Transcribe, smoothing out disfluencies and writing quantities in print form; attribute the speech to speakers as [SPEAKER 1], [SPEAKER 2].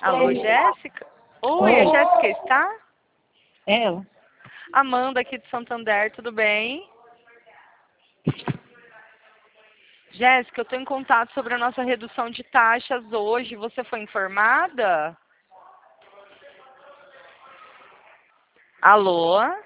[SPEAKER 1] Alô, Jéssica? Oi, a
[SPEAKER 2] Oi,
[SPEAKER 1] Jéssica está?
[SPEAKER 2] eu?
[SPEAKER 1] Amanda aqui de Santander, tudo bem? Jéssica, eu estou em contato sobre a nossa redução de taxas hoje. Você foi informada? Alô?